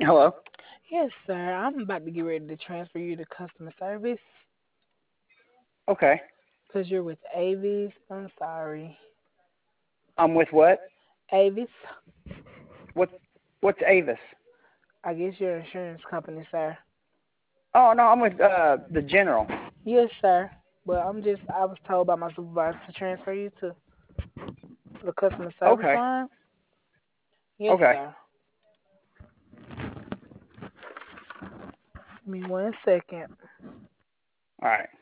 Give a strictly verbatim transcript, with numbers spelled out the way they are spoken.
Hello. Yes, sir. I'm about to get ready to transfer you to customer service Okay. because you're with Avis. I'm sorry. I'm with what? Avis, What? What's Avis? I guess your insurance company, sir. Oh no, I'm with uh the General. Yes, sir. But I'm just, I was told by my supervisor to transfer you to the customer service Okay. line. Yes, Okay. sir. Give me one second. All right.